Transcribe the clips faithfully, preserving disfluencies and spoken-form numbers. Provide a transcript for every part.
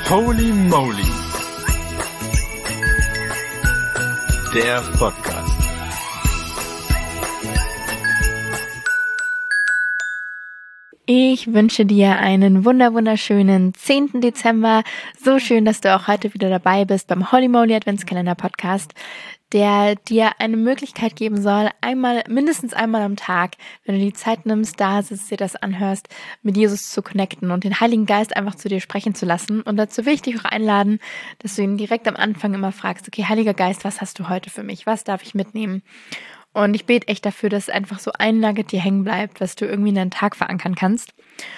Holy Moly, der Podcast. Ich wünsche dir einen wunder wunderschönen zehnten Dezember. So schön, dass du auch heute wieder dabei bist beim Holy Moly Adventskalender Podcast, der dir eine Möglichkeit geben soll, einmal, mindestens einmal am Tag, wenn du die Zeit nimmst, da sitzt, dir das anhörst, mit Jesus zu connecten und den Heiligen Geist einfach zu dir sprechen zu lassen. Und dazu will ich dich auch einladen, dass du ihn direkt am Anfang immer fragst, okay, Heiliger Geist, was hast du heute für mich? Was darf ich mitnehmen? Und ich bete echt dafür, dass einfach so ein Nugget dir hängen bleibt, was du irgendwie in deinen Tag verankern kannst.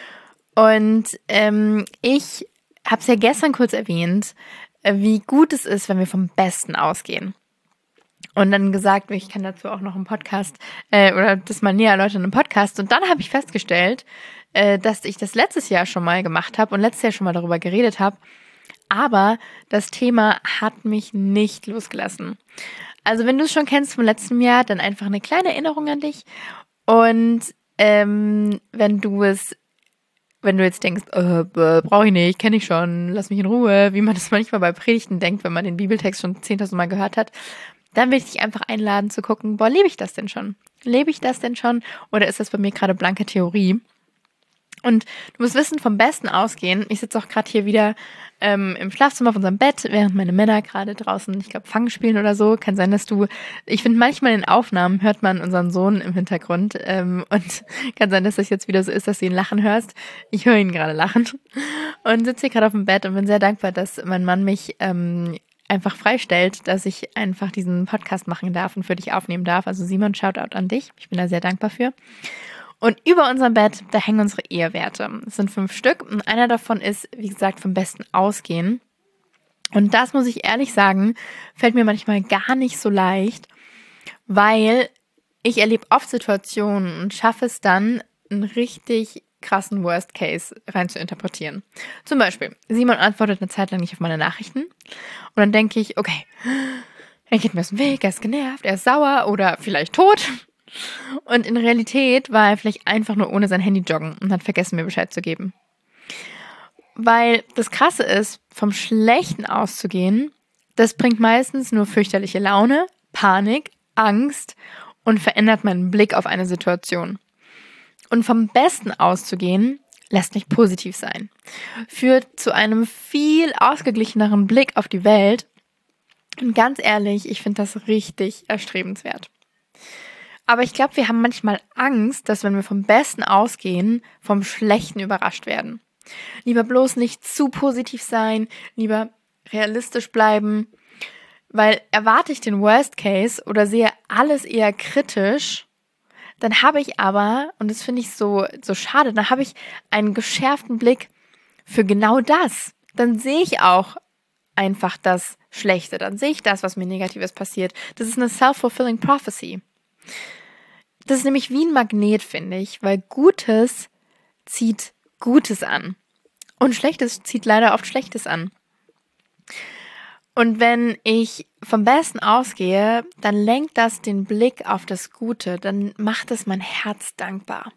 Und ähm, ich habe es ja gestern kurz erwähnt, äh, wie gut es ist, wenn wir vom Besten ausgehen. Und dann gesagt, ich kann dazu auch noch einen Podcast äh, oder das mal näher erläutern im Podcast. Und dann habe ich festgestellt, äh, dass ich das letztes Jahr schon mal gemacht habe und letztes Jahr schon mal darüber geredet habe. Aber das Thema hat mich nicht losgelassen. Also wenn du es schon kennst vom letzten Jahr, dann einfach eine kleine Erinnerung an dich. Und ähm, wenn du es, wenn du jetzt denkst, äh, brauche ich nicht, kenne ich schon, lass mich in Ruhe, wie man das manchmal bei Predigten denkt, wenn man den Bibeltext schon zehntausend Mal gehört hat, dann will ich dich einfach einladen zu gucken, boah, lebe ich das denn schon? Lebe ich das denn schon? Oder ist das bei mir gerade blanke Theorie? Und du musst wissen, vom Besten ausgehen. Ich sitze auch gerade hier wieder ähm, im Schlafzimmer auf unserem Bett, während meine Männer gerade draußen, ich glaube, Fang spielen oder so. Kann sein, dass du, ich finde manchmal in Aufnahmen hört man unseren Sohn im Hintergrund ähm, und kann sein, dass das jetzt wieder so ist, dass du ihn lachen hörst. Ich höre ihn gerade lachen und sitze hier gerade auf dem Bett und bin sehr dankbar, dass mein Mann mich ähm, einfach freistellt, dass ich einfach diesen Podcast machen darf und für dich aufnehmen darf. Also Simon, Shoutout an dich. Ich bin da sehr dankbar für. Und über unserem Bett, da hängen unsere Ehewerte. Es sind fünf Stück und einer davon ist, wie gesagt, vom Besten ausgehen. Und das, muss ich ehrlich sagen, fällt mir manchmal gar nicht so leicht, weil ich erlebe oft Situationen und schaffe es dann, einen richtig krassen Worst Case rein zu interpretieren. Zum Beispiel, Simon antwortet eine Zeit lang nicht auf meine Nachrichten und dann denke ich, okay, er geht mir aus dem Weg, er ist genervt, er ist sauer oder vielleicht tot. Und in Realität war er vielleicht einfach nur ohne sein Handy joggen und hat vergessen, mir Bescheid zu geben. Weil das Krasse ist, vom Schlechten auszugehen, das bringt meistens nur fürchterliche Laune, Panik, Angst und verändert meinen Blick auf eine Situation. Und vom Besten auszugehen, lässt mich positiv sein, führt zu einem viel ausgeglicheneren Blick auf die Welt. Und ganz ehrlich, ich finde das richtig erstrebenswert. Aber ich glaube, wir haben manchmal Angst, dass wenn wir vom Besten ausgehen, vom Schlechten überrascht werden. Lieber bloß nicht zu positiv sein, lieber realistisch bleiben, weil erwarte ich den Worst Case oder sehe alles eher kritisch, dann habe ich aber, und das finde ich so, so schade, dann habe ich einen geschärften Blick für genau das. Dann sehe ich auch einfach das Schlechte, dann sehe ich das, was mir Negatives passiert. Das ist eine self-fulfilling prophecy. Das ist nämlich wie ein Magnet, finde ich, weil Gutes zieht Gutes an und Schlechtes zieht leider oft Schlechtes an. Und wenn ich vom Besten ausgehe, dann lenkt das den Blick auf das Gute, dann macht es mein Herz dankbar.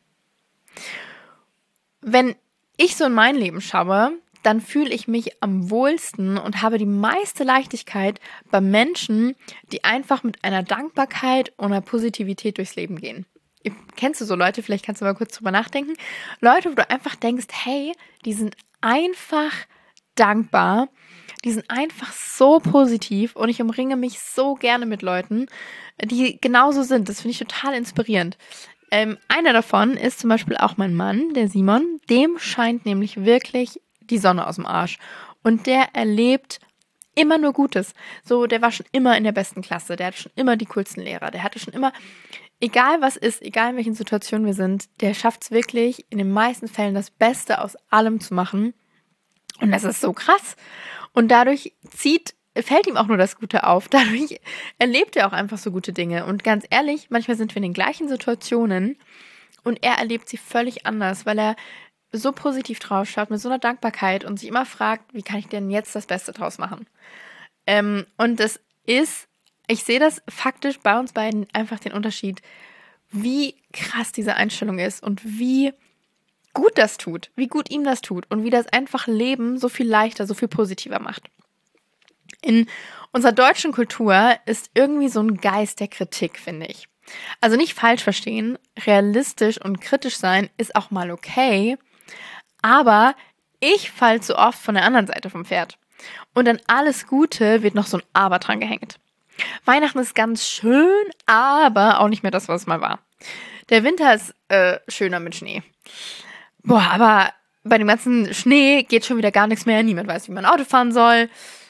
Wenn ich so in mein Leben schaue, dann fühle ich mich am wohlsten und habe die meiste Leichtigkeit bei Menschen, die einfach mit einer Dankbarkeit und einer Positivität durchs Leben gehen. Kennst du so Leute? Vielleicht kannst du mal kurz drüber nachdenken. Leute, wo du einfach denkst, hey, die sind einfach dankbar, die sind einfach so positiv und ich umringe mich so gerne mit Leuten, die genauso sind. Das finde ich total inspirierend. Ähm, einer davon ist zum Beispiel auch mein Mann, der Simon. Dem scheint nämlich wirklich die Sonne aus dem Arsch. Und der erlebt immer nur Gutes. So, der war schon immer in der besten Klasse, der hatte schon immer die coolsten Lehrer, der hatte schon immer, egal was ist, egal in welchen Situationen wir sind, der schafft es wirklich, in den meisten Fällen das Beste aus allem zu machen. Und das ist so krass. Und dadurch zieht, fällt ihm auch nur das Gute auf. Dadurch erlebt er auch einfach so gute Dinge. Und ganz ehrlich, manchmal sind wir in den gleichen Situationen und er erlebt sie völlig anders, weil er so positiv drauf schaut, mit so einer Dankbarkeit und sich immer fragt, wie kann ich denn jetzt das Beste draus machen? Ähm, und das ist, ich sehe das faktisch bei uns beiden einfach den Unterschied, wie krass diese Einstellung ist und wie gut das tut, wie gut ihm das tut und wie das einfach Leben so viel leichter, so viel positiver macht. In unserer deutschen Kultur ist irgendwie so ein Geist der Kritik, finde ich. Also nicht falsch verstehen, realistisch und kritisch sein ist auch mal okay, aber ich falle zu oft von der anderen Seite vom Pferd. Und an alles Gute wird noch so ein Aber dran gehängt. Weihnachten ist ganz schön, aber auch nicht mehr das, was es mal war. Der Winter ist äh, schöner mit Schnee. Boah, aber bei dem ganzen Schnee geht schon wieder gar nichts mehr. Niemand weiß, wie man Auto fahren soll.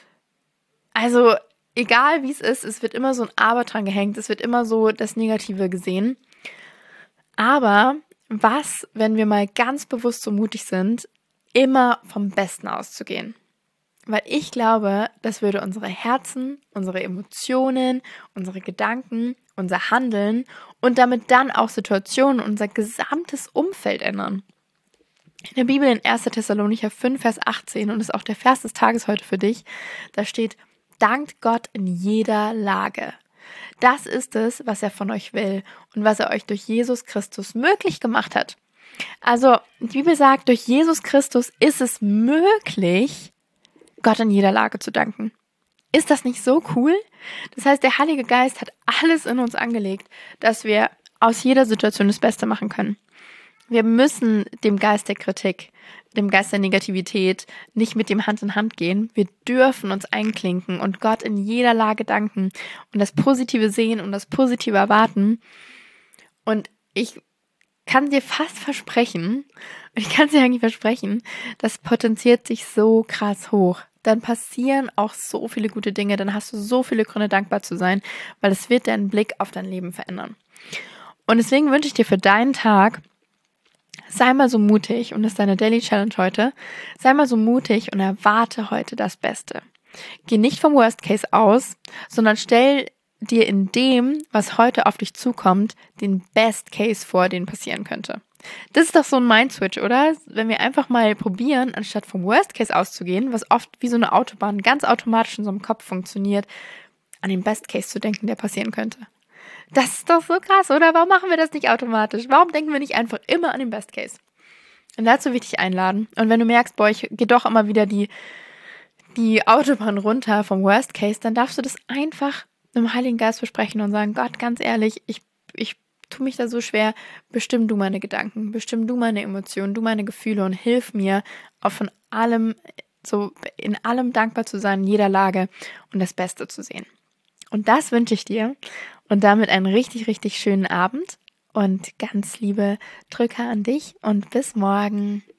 Also, egal wie es ist, es wird immer so ein Aber dran gehängt. Es wird immer so das Negative gesehen. Aber was, wenn wir mal ganz bewusst so mutig sind, immer vom Besten auszugehen? Weil ich glaube, das würde unsere Herzen, unsere Emotionen, unsere Gedanken, unser Handeln und damit dann auch Situationen, unser gesamtes Umfeld ändern. In der Bibel in erster Thessalonicher fünf, Vers achtzehn, und das ist auch der Vers des Tages heute für dich, da steht: Dankt Gott in jeder Lage. Das ist es, was er von euch will und was er euch durch Jesus Christus möglich gemacht hat. Also, die Bibel sagt, durch Jesus Christus ist es möglich, Gott in jeder Lage zu danken. Ist das nicht so cool? Das heißt, der Heilige Geist hat alles in uns angelegt, dass wir aus jeder Situation das Beste machen können. Wir müssen dem Geist der Kritik, dem Geist der Negativität nicht mit dem Hand in Hand gehen. Wir dürfen uns einklinken und Gott in jeder Lage danken und das Positive sehen und das Positive erwarten. Und ich kann dir fast versprechen, ich kann es dir eigentlich versprechen, das potenziert sich so krass hoch. Dann passieren auch so viele gute Dinge, dann hast du so viele Gründe, dankbar zu sein, weil es wird deinen Blick auf dein Leben verändern. Und deswegen wünsche ich dir für deinen Tag, sei mal so mutig, und das ist deine Daily Challenge heute, sei mal so mutig und erwarte heute das Beste. Geh nicht vom Worst Case aus, sondern stell dir in dem, was heute auf dich zukommt, den Best Case vor, den passieren könnte. Das ist doch so ein Mindswitch, oder? Wenn wir einfach mal probieren, anstatt vom Worst Case auszugehen, was oft wie so eine Autobahn ganz automatisch in so einem Kopf funktioniert, an den Best Case zu denken, der passieren könnte. Das ist doch so krass, oder? Warum machen wir das nicht automatisch? Warum denken wir nicht einfach immer an den Best Case? Und dazu will ich dich einladen. Und wenn du merkst, boah, ich gehe doch immer wieder die, die Autobahn runter vom Worst Case, dann darfst du das einfach dem Heiligen Geist versprechen und sagen: Gott, ganz ehrlich, ich, ich tue mich da so schwer, bestimm du meine Gedanken, bestimm du meine Emotionen, du meine Gefühle und hilf mir, auch von allem, so in allem dankbar zu sein, in jeder Lage und das Beste zu sehen. Und das wünsche ich dir und damit einen richtig, richtig schönen Abend und ganz liebe Drücker an dich und bis morgen.